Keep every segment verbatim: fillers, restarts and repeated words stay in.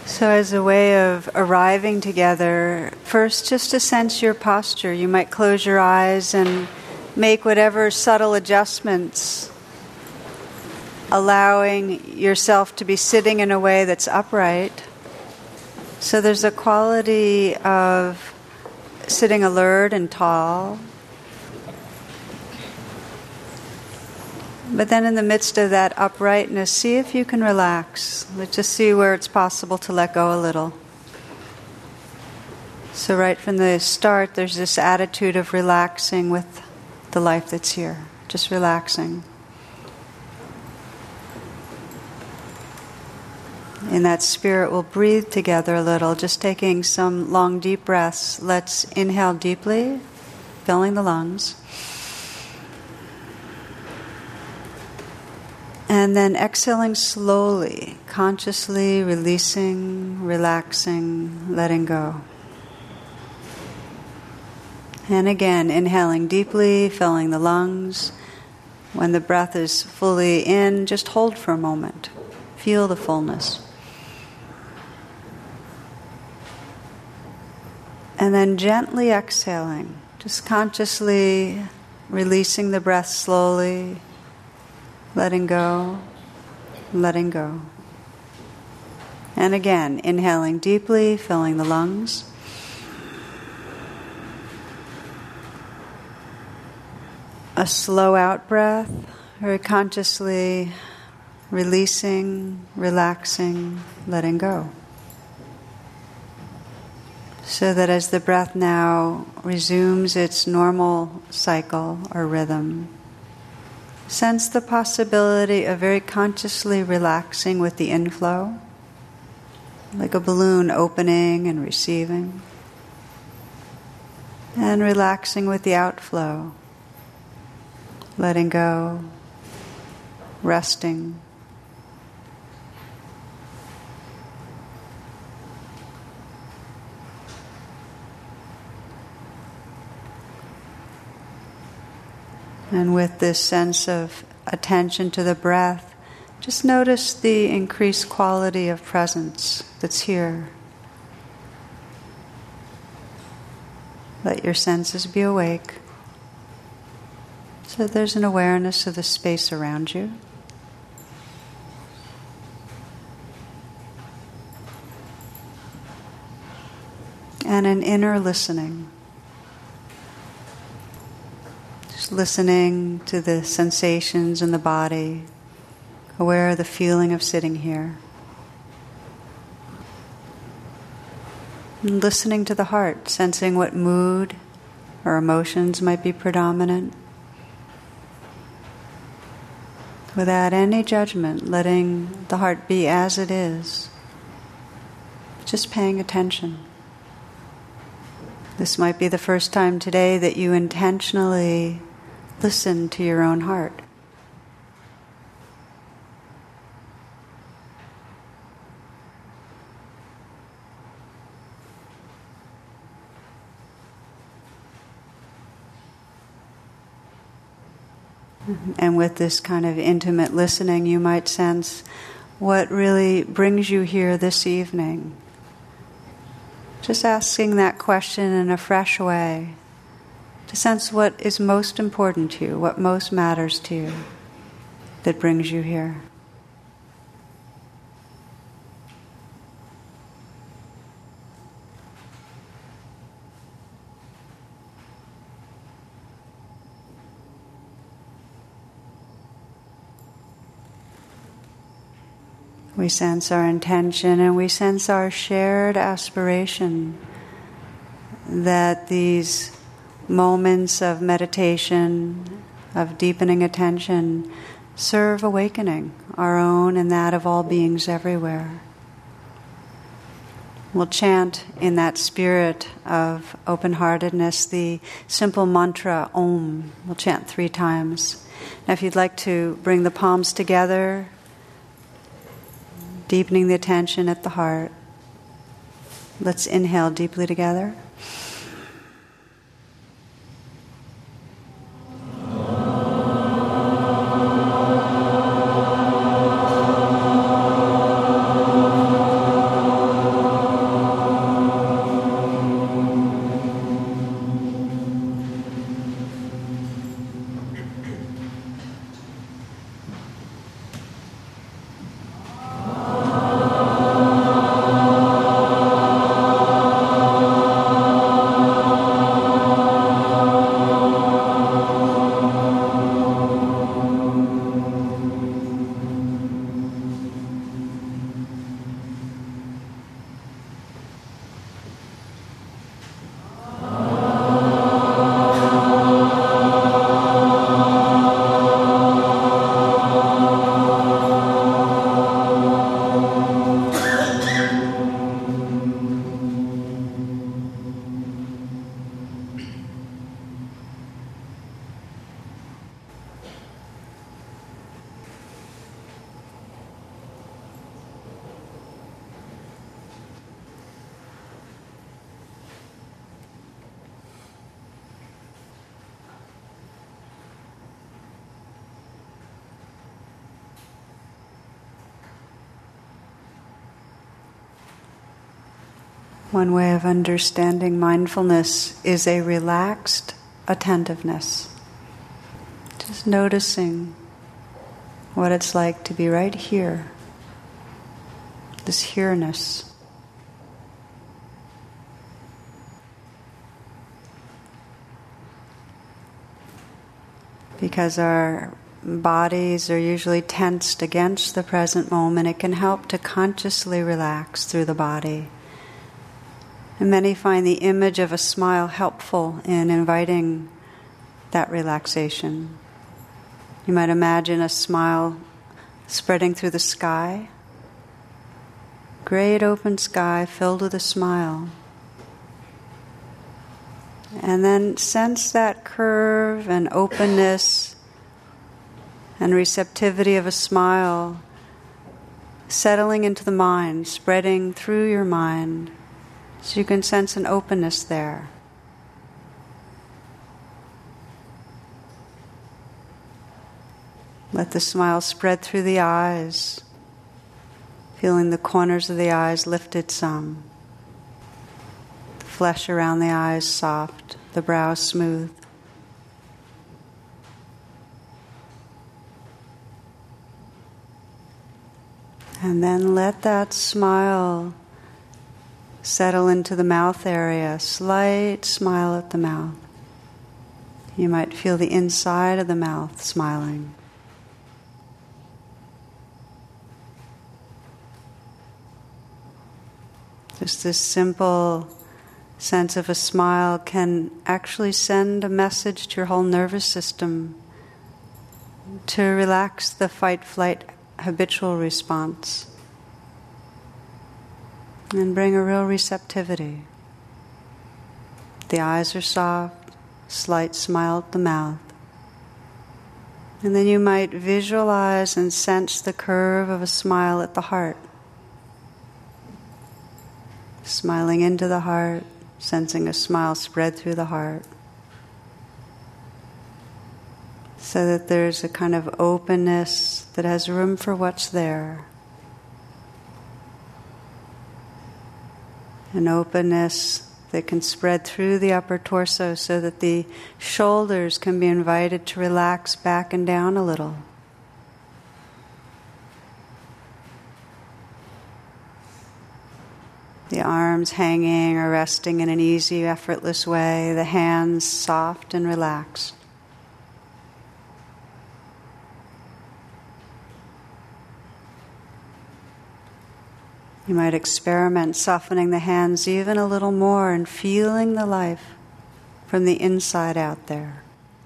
So as a way of arriving together, first just to sense your posture. You might close your eyes and make whatever subtle adjustments, allowing yourself to be sitting in a way that's upright. So there's a quality of sitting alert and tall. But then in the midst of that uprightness, see if you can relax. Let's just see where it's possible to let go a little. So right from the start, there's this attitude of relaxing with the life that's here. Just relaxing. In that spirit, we'll breathe together a little, just taking some long, deep breaths. Let's inhale deeply, filling the lungs. And then exhaling slowly, consciously releasing, relaxing, letting go. And again, inhaling deeply, filling the lungs. When the breath is fully in, just hold for a moment. Feel the fullness. And then gently exhaling, just consciously releasing the breath slowly, letting go, letting go. And again, inhaling deeply, filling the lungs. A slow out breath, very consciously releasing, relaxing, letting go. So that as the breath now resumes its normal cycle or rhythm, sense the possibility of very consciously relaxing with the inflow, like a balloon opening and receiving, and relaxing with the outflow, letting go, resting. And with this sense of attention to the breath, just notice the increased quality of presence that's here. Let your senses be awake. So there's an awareness of the space around you. And an inner listening. Listening to the sensations in the body, aware of the feeling of sitting here. And listening to the heart, sensing what mood or emotions might be predominant. Without any judgment, letting the heart be as it is. Just paying attention. This might be the first time today that you intentionally listen to your own heart. And with this kind of intimate listening, you might sense what really brings you here this evening. Just asking that question in a fresh way. To sense what is most important to you, what most matters to you, that brings you here. We sense our intention and we sense our shared aspiration that these moments of meditation, of deepening attention, serve awakening, our own and that of all beings everywhere. We'll chant in that spirit of open-heartedness the simple mantra Om. We'll chant three times. Now if you'd like to bring the palms together, deepening the attention at the heart, let's inhale deeply together. One way of understanding mindfulness is a relaxed attentiveness. Just noticing what it's like to be right here, this here-ness. Because our bodies are usually tensed against the present moment, it can help to consciously relax through the body. And many find the image of a smile helpful in inviting that relaxation. You might imagine a smile spreading through the sky, great open sky filled with a smile. And then sense that curve and openness and receptivity of a smile settling into the mind, spreading through your mind, so you can sense an openness there. Let the smile spread through the eyes, feeling the corners of the eyes lifted some, the flesh around the eyes soft, the brow smooth. And then let that smile settle into the mouth area, slight smile at the mouth. You might feel the inside of the mouth smiling. Just this simple sense of a smile can actually send a message to your whole nervous system to relax the fight-flight habitual response and bring a real receptivity. The eyes are soft, slight smile at the mouth. And then you might visualize and sense the curve of a smile at the heart. Smiling into the heart, sensing a smile spread through the heart. So that there's a kind of openness that has room for what's there. An openness that can spread through the upper torso so that the shoulders can be invited to relax back and down a little. The arms hanging or resting in an easy, effortless way, the hands soft and relaxed. You might experiment softening the hands even a little more and feeling the life from the inside out there.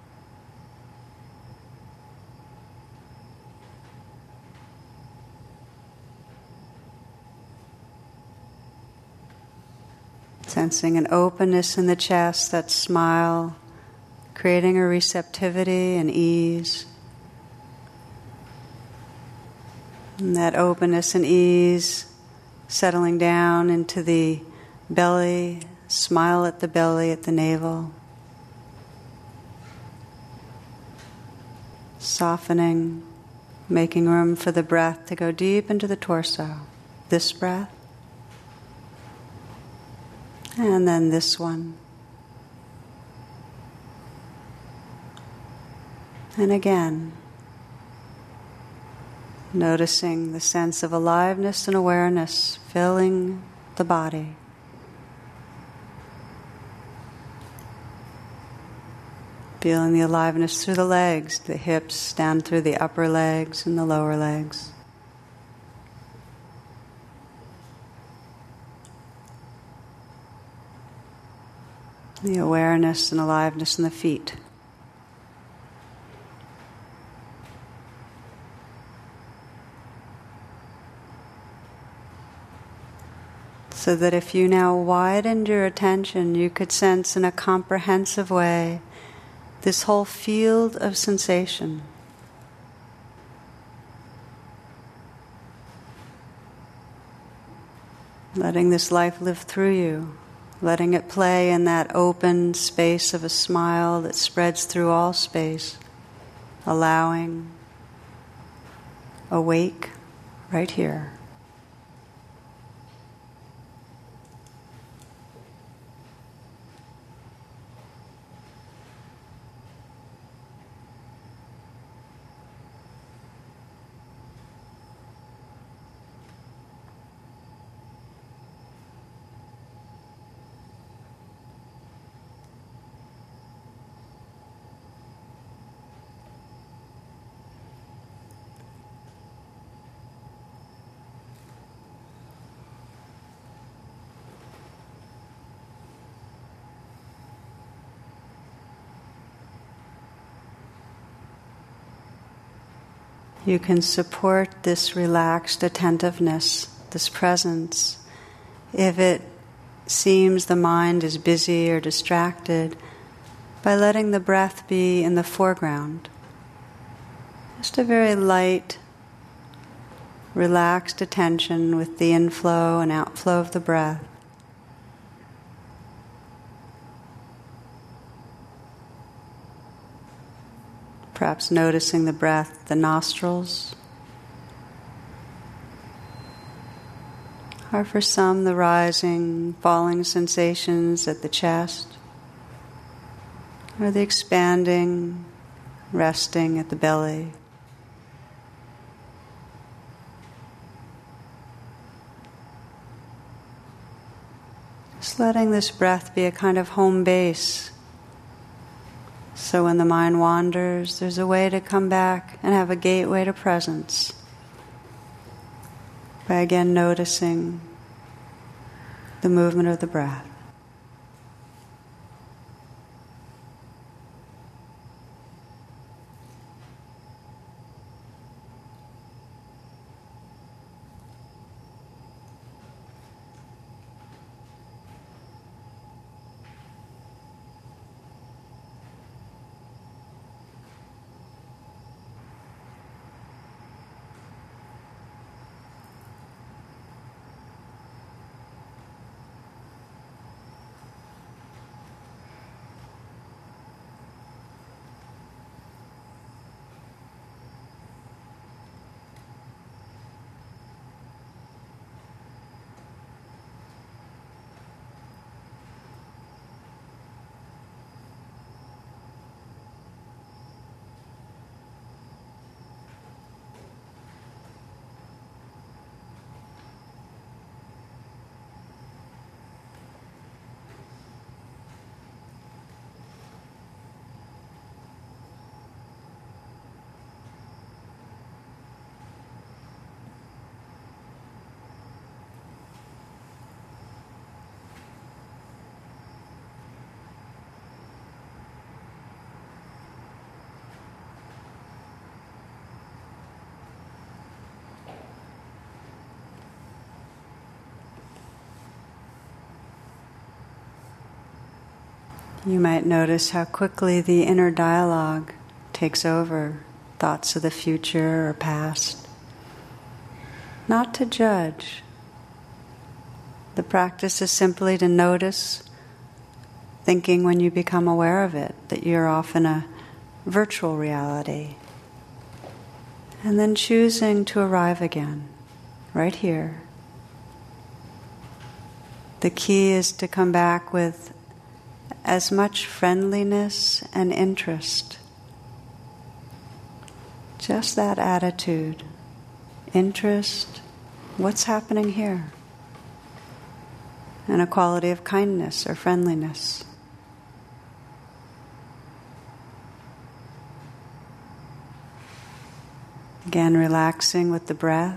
Sensing an openness in the chest, that smile, creating a receptivity and ease. And that openness and ease settling down into the belly, smile at the belly, at the navel. Softening, making room for the breath to go deep into the torso. This breath. And then this one. And again. Noticing the sense of aliveness and awareness filling the body. Feeling the aliveness through the legs, the hips down through the upper legs and the lower legs. The awareness and aliveness in the feet. So that if you now widened your attention, you could sense in a comprehensive way this whole field of sensation. Letting this life live through you, letting it play in that open space of a smile that spreads through all space, allowing, awake right here. you can support this relaxed attentiveness, this presence. If it seems the mind is busy or distracted, by letting the breath be in the foreground. Just a very light, relaxed attention with the inflow and outflow of the breath. Perhaps noticing the breath, the nostrils, or for some the rising, falling sensations at the chest, or the expanding, resting at the belly. Just letting this breath be a kind of home base. So when the mind wanders, there's a way to come back and have a gateway to presence. By again noticing the movement of the breath. You might notice how quickly the inner dialogue takes over, thoughts of the future or past. Not to judge. The practice is simply to notice thinking when you become aware of it, that you're off in a virtual reality. And then choosing to arrive again, right here. The key is to come back with as much friendliness and interest. Just that attitude, interest, what's happening here? And a quality of kindness or friendliness. Again, relaxing with the breath,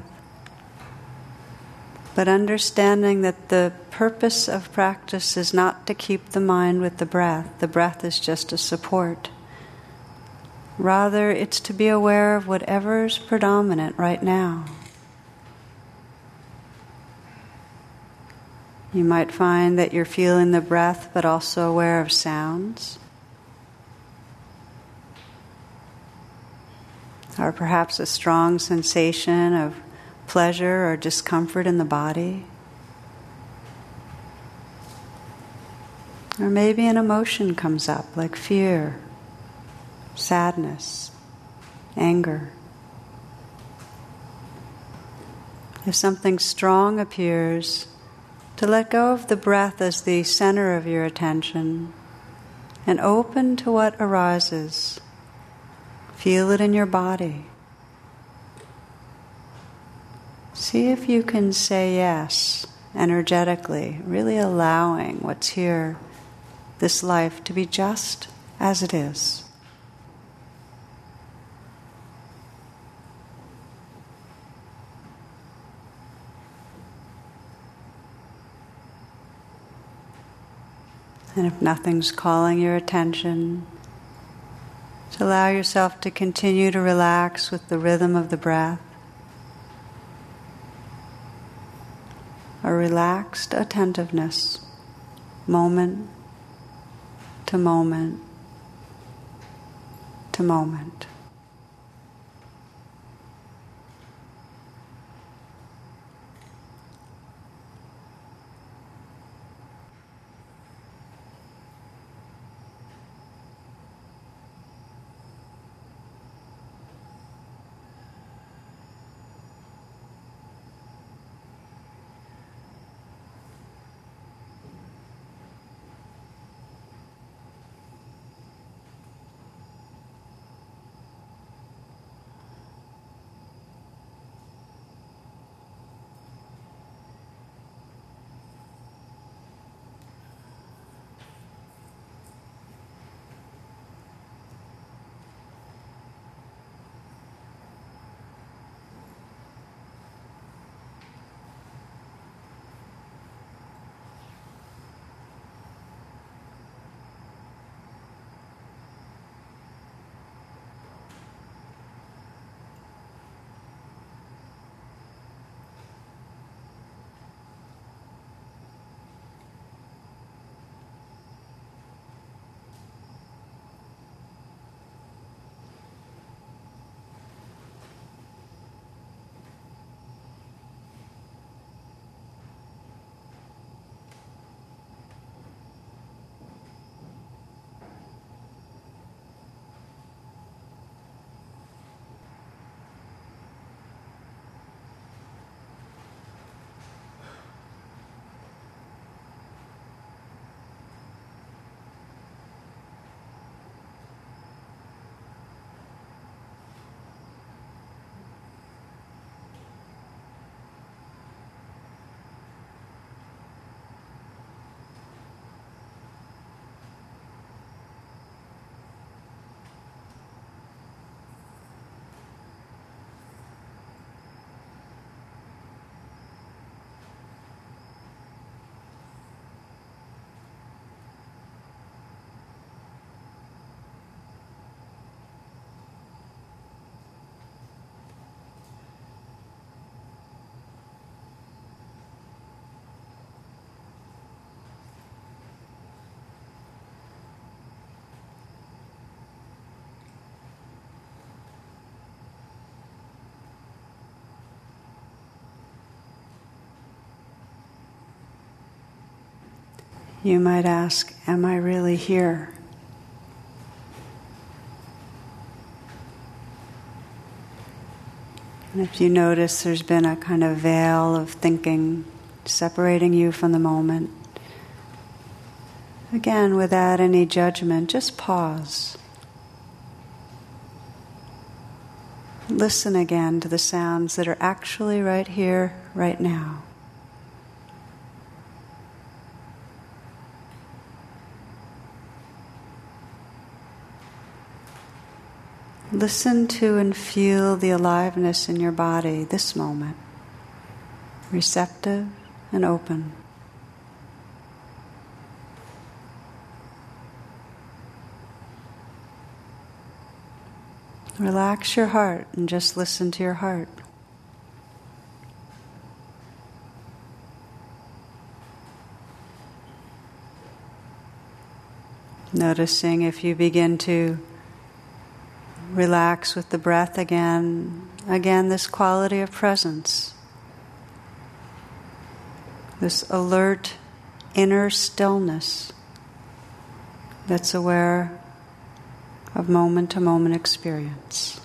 but understanding that the purpose of practice is not to keep the mind with the breath. The breath is just a support. Rather, it's to be aware of whatever's predominant right now. You might find that you're feeling the breath, but also aware of sounds. Or perhaps a strong sensation of pleasure or discomfort in the body. Or maybe an emotion comes up, like fear, sadness, anger. If something strong appears, to let go of the breath as the center of your attention and open to what arises. Feel it in your body. See if you can say yes energetically, really allowing what's here, this life, to be just as it is. And if nothing's calling your attention, To allow yourself to continue to relax with the rhythm of the breath. A relaxed attentiveness, moment to moment to moment. You might ask, am I really here? And if you notice there's been a kind of veil of thinking separating you from the moment, again, without any judgment, just pause. Listen again to the sounds that are actually right here, right now. Listen to and feel the aliveness in your body this moment, receptive and open. Relax your heart and just listen to your heart. Noticing if you begin to relax with the breath again, again this quality of presence, this alert inner stillness that's aware of moment-to-moment experience.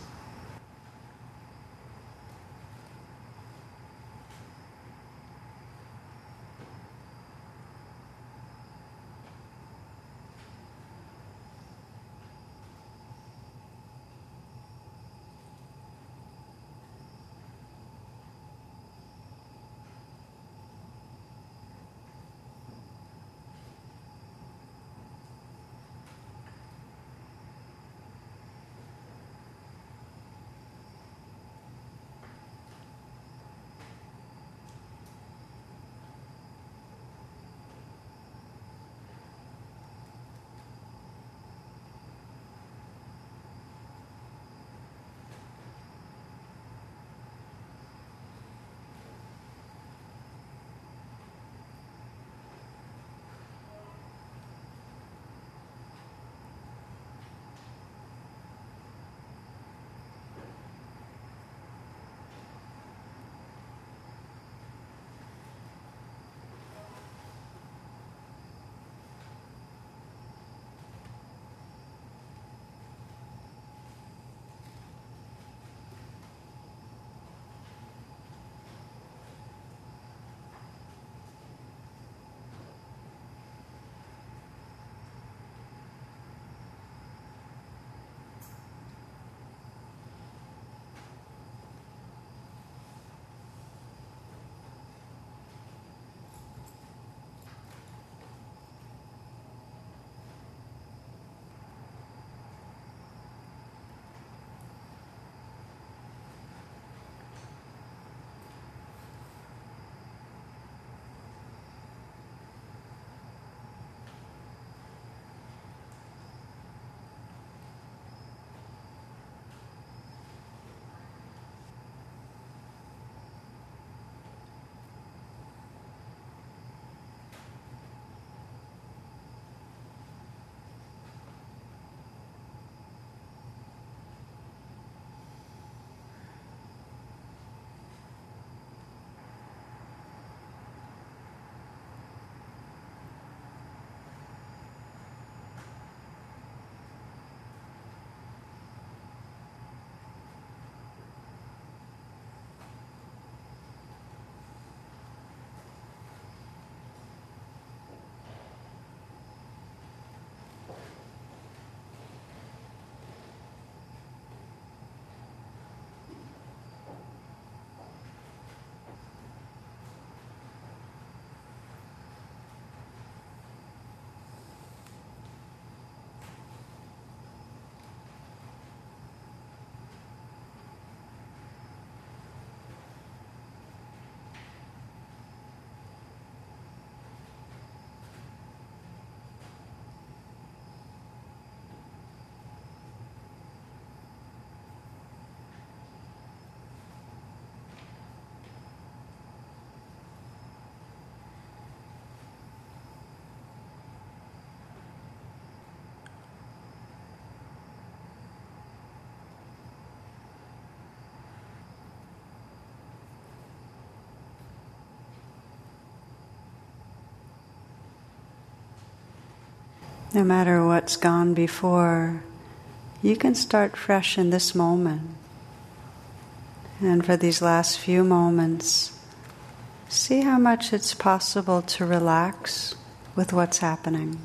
No matter what's gone before, you can start fresh in this moment. And for these last few moments, see how much it's possible to relax with what's happening.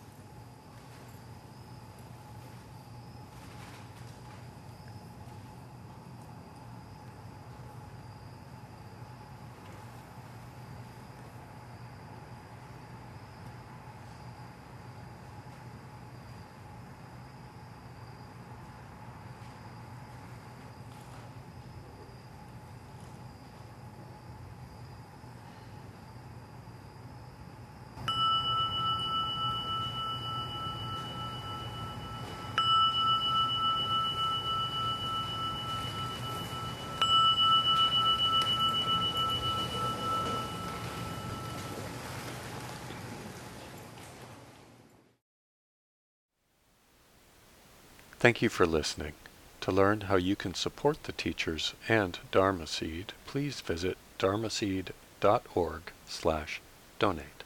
Thank you for listening. To learn how you can support the teachers and Dharma Seed, please visit dharmaseed dot org slash donate.